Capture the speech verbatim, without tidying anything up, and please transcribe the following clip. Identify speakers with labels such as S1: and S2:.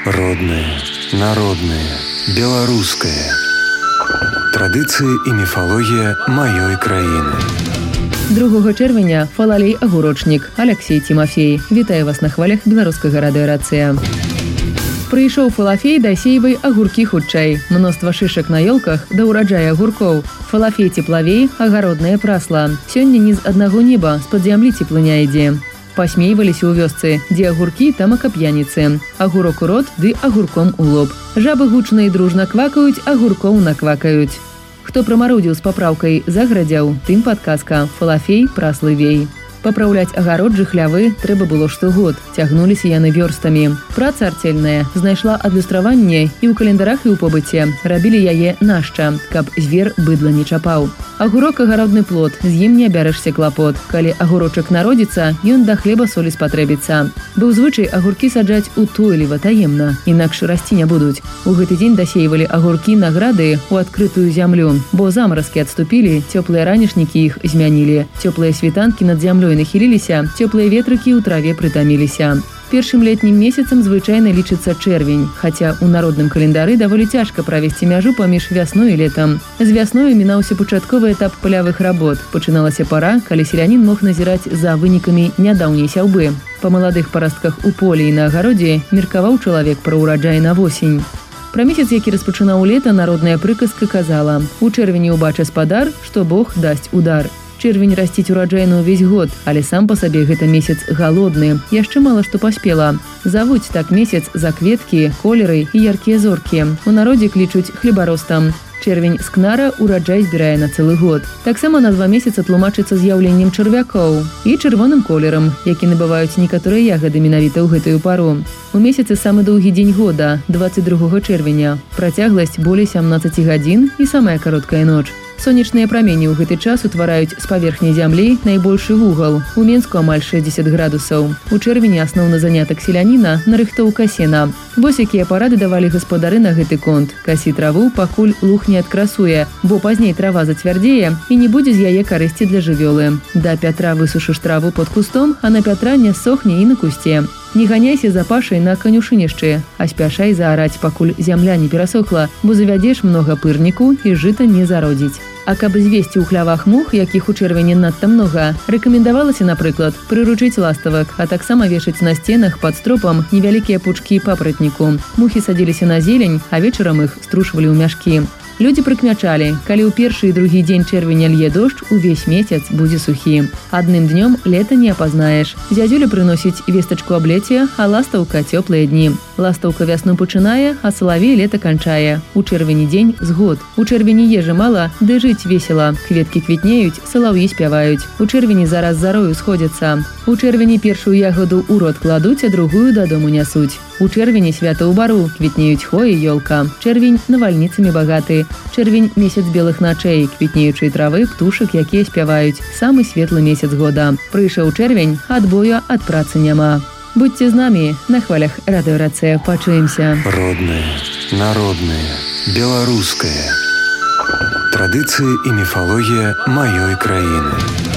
S1: Родная, народная, беларуская. Традыцыі і міфалогія маёй краіны.
S2: другога чэрвеня фалалей агурочнік Алексей Тимофей. Вітаю вас на хвалях беларускага радыёрацыя. Прыйшоў фалафей да сейвай агуркі хутчэй. Мноства шышак на ёлках да ўраджая агуркоў. Фалафей цеплавей, агароднае прасла. Сёння ні з аднаго неба, з-пад зямлі цеплыня ідзе. Пасмейваліся ў вёсцы, дзе агуркі, там акап'яніцы. Агурок у рот, ды агурком у лоб. Жабы гучна і дружна квакаюць, агуркоў наквакаюць. Хто прамарудзіў з папраўкай заградзяў, тым падказка. Фалафей праслывей. Папраўляць агарод жыхлявы трэба было штогод. Цягнуліся яны вёрстамі. Праца арцельная знайшла адлюстраванне і ў календарах, і ў побыце. Рабілі яе нашча, каб звер быдла не чапаў. Агурок агародны плод, з ім не абярэшся клапот. Калі агурочак народзіцца, ён да хлеба солі спатрэбіцца. Быў звычай агуркі саджаць утойліва, таемна, інакш расці не будуць. У гэты дзень дасейвалі агуркі на грады ў адкрытую зямлю, бо замаразкі адступілі, цёплыя ранішнікі іх змянілі, цёплыя світанкі над зямлёй нахіліліся, цёплыя ветрыкі ў траве прытаміліся. Першым летнім месяцам звычайна лічыцца чэрвень, хаця ў народным календары даволі цяжка правесці мяжу паміж вясной і летам. З вясною мінаўся пачатковы этап палявых работ. Пачыналася пара, калі селянін мог назіраць за вынікамі нядаўняй сяўбы. Па маладых парастках у полі і на агародзе меркаваў чалавек пра ўраджай на восень. Пра месяц, які распачынаў лета, народная прыказка казала: «У чэрвені ўбача спадар, што Бог дасць удар». Чэрвень расціць ураджай на ўвесь год, але сам па сабе гэта месяц галодны. Яшчэ мала што паспела. Завуць так месяц за кветкі, колеры і яркія зоркі. У народзе клічуць хлебаростам. Чэрвень з кнара ураджай збірае на цэлы год. Таксама назва месяца тлумачыцца з'яўленнем чарвякоў і чырвоным колерам, які набываюць некаторыя ягады менавіта ў гэтую пару. У месяцы самы доўгі дзень года, дваццаць другога чэрвеня. Працягласць болей сямнаццаць гадзін і самая кароткая ноч. Сонечныя прамені ў гэты час утвараюць з паверхні зямлі найбольшы вугал. У Менску амаль шэсцьдзесят градусаў. У чэрвені асноўны занятак селяніна нарыхтоўка сена. Вось якія парады давалі гаспадары на гэты конт. Касі траву, пакуль луг не адкрасуе, бо пазней трава зацвярдзее і не будзе з яе карысці для жывёлы. Да пятра высушыш траву пад кустом, а на пятра не сохне і на кусце. Не ганяйся за пашай на канюшынішчы, а спяшай заараць, пакуль зямля не перасохла, бо завядзеш многа пырніку і жыта не зародзіць. А каб звесці ў хлявах мух, якіх у чэрвені надта многа, рэкамендавалася, напрыклад, прыручыць ластавак, а таксама вешаць на сценах пад стропам невялікія пучкі папратніку. Мухі садзіліся на зелень, а вечарам іх струшвалі ў мяшкі. Людзі прыкмячалі, калі ў першы і другі дзень чэрвеня лье дождж, увесь месяц будзе сухі. Адным днём лета не апазнаеш. Зязюля прыносіць вестачку аб леце, а ластаўка цёплыя дні. Ластаўка вясну пачынае, а салавей лета канчае. У чэрвені дзень згод. У чэрвені ежы мала, ды жыць весела. Кветкі квітнеюць, салаўі спяваюць. У чэрвені зараз зарою сходзяцца. У чэрвені першую ягоду ў рот кладуць, а другую дадому нясуць. У чэрвені свята ў бару, квітнеюць хвоі і ёлка. Чэрвень навальніцамі багаты. Чэрвень месяц белых начэй, квітнеючай травы, птушак, якія спяваюць. Самы светлы месяц года. Прыйшоў чэрвень, адбою ад працы няма. Будьце з намі на хвалях радыёрацыя. Пачуемся.
S1: Родная, народная, беларуская. Традыцыі і міфалогія маёй краіны.